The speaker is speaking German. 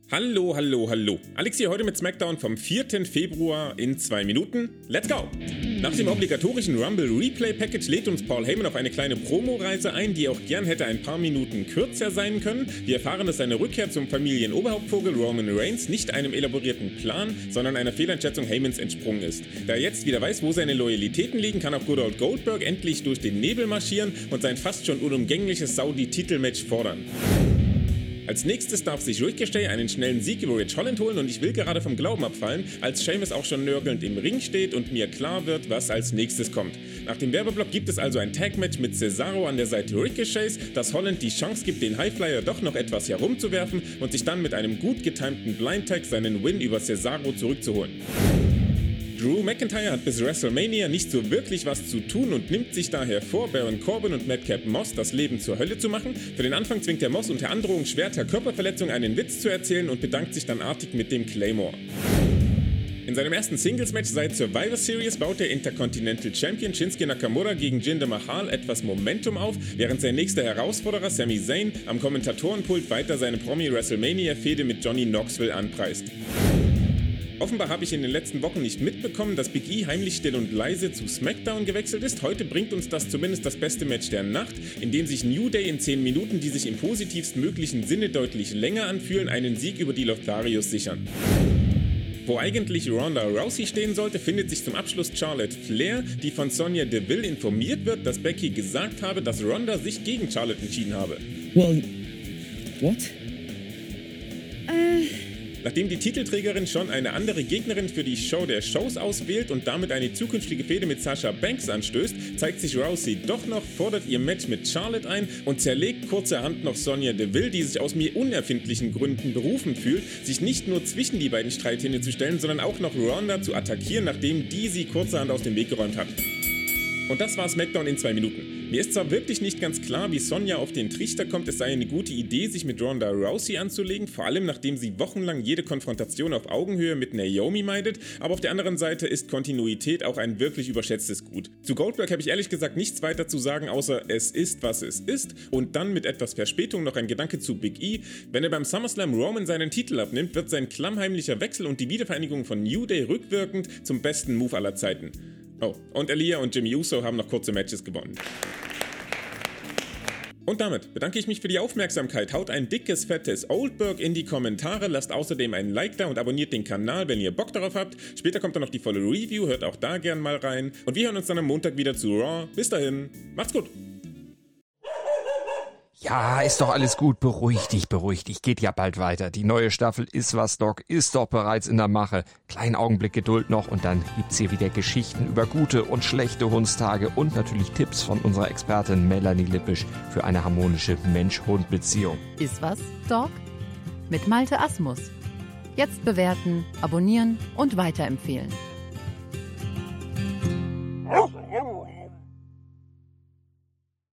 Hallo, hallo, hallo. Alex hier heute mit SmackDown vom 4. Februar in 2 Minuten. Let's go! Nach dem obligatorischen Rumble Replay Package lädt uns Paul Heyman auf eine kleine Promoreise ein, die auch gern hätte ein paar Minuten kürzer sein können. Wir erfahren, dass seine Rückkehr zum Familienoberhauptvogel Roman Reigns nicht einem elaborierten Plan, sondern einer Fehleinschätzung Heymans entsprungen ist. Da er jetzt wieder weiß, wo seine Loyalitäten liegen, kann auch Good Old Goldberg endlich durch den Nebel marschieren und sein fast schon unumgängliches Saudi-Titelmatch fordern. Als nächstes darf sich Ricochet einen schnellen Sieg über Ridge Holland holen und ich will gerade vom Glauben abfallen, als Sheamus auch schon nörgelnd im Ring steht und mir klar wird, was als nächstes kommt. Nach dem Werbeblock gibt es also ein Tag-Match mit Cesaro an der Seite Ricochets, das Holland die Chance gibt, den Highflyer doch noch etwas herumzuwerfen und sich dann mit einem gut getimten Blind-Tag seinen Win über Cesaro zurückzuholen. Drew McIntyre hat bis WrestleMania nicht so wirklich was zu tun und nimmt sich daher vor, Baron Corbin und Madcap Moss das Leben zur Hölle zu machen. Für den Anfang zwingt der Moss unter Androhung schwerter Körperverletzung einen Witz zu erzählen und bedankt sich dann artig mit dem Claymore. In seinem ersten Singles-Match seit Survivor Series baut der Intercontinental Champion Shinsuke Nakamura gegen Jinder Mahal etwas Momentum auf, während sein nächster Herausforderer Sami Zayn am Kommentatorenpult weiter seine Promi-WrestleMania-Fehde mit Johnny Knoxville anpreist. Offenbar habe ich in den letzten Wochen nicht mitbekommen, dass Big E heimlich still und leise zu SmackDown gewechselt ist. Heute bringt uns das zumindest das beste Match der Nacht, in dem sich New Day in 10 Minuten, die sich im positivstmöglichen Sinne deutlich länger anfühlen, einen Sieg über die Lotharios sichern. Wo eigentlich Ronda Rousey stehen sollte, findet sich zum Abschluss Charlotte Flair, die von Sonya Deville informiert wird, dass Becky gesagt habe, dass Ronda sich gegen Charlotte entschieden habe. Well, what? Nachdem die Titelträgerin schon eine andere Gegnerin für die Show der Shows auswählt und damit eine zukünftige Fehde mit Sasha Banks anstößt, zeigt sich Rousey doch noch, fordert ihr Match mit Charlotte ein und zerlegt kurzerhand noch Sonya Deville, die sich aus mir unerfindlichen Gründen berufen fühlt, sich nicht nur zwischen die beiden Streithähne zu stellen, sondern auch noch Ronda zu attackieren, nachdem die sie kurzerhand aus dem Weg geräumt hat. Und das war SmackDown in 2 Minuten. Mir ist zwar wirklich nicht ganz klar, wie Sonya auf den Trichter kommt, es sei eine gute Idee, sich mit Ronda Rousey anzulegen, vor allem nachdem sie wochenlang jede Konfrontation auf Augenhöhe mit Naomi meidet, aber auf der anderen Seite ist Kontinuität auch ein wirklich überschätztes Gut. Zu Goldberg habe ich ehrlich gesagt nichts weiter zu sagen, außer es ist, was es ist, und dann mit etwas Verspätung noch ein Gedanke zu Big E. Wenn er beim SummerSlam Roman seinen Titel abnimmt, wird sein klammheimlicher Wechsel und die Wiedervereinigung von New Day rückwirkend zum besten Move aller Zeiten. Oh, und Aaliyah und Jimmy Uso haben noch kurze Matches gewonnen. Und damit bedanke ich mich für die Aufmerksamkeit. Haut ein dickes, fettes Oldberg in die Kommentare, lasst außerdem ein Like da und abonniert den Kanal, wenn ihr Bock darauf habt. Später kommt dann noch die volle Review, hört auch da gern mal rein. Und wir hören uns dann am Montag wieder zu Raw. Bis dahin, macht's gut! Ja, ist doch alles gut. Beruhig dich. Geht ja bald weiter. Die neue Staffel ist was, Doc, ist doch bereits in der Mache. Kleinen Augenblick Geduld noch und dann gibt's hier wieder Geschichten über gute und schlechte Hundstage und natürlich Tipps von unserer Expertin Melanie Lippisch für eine harmonische Mensch-Hund-Beziehung. Ist was, Doc? Mit Malte Asmus. Jetzt bewerten, abonnieren und weiterempfehlen.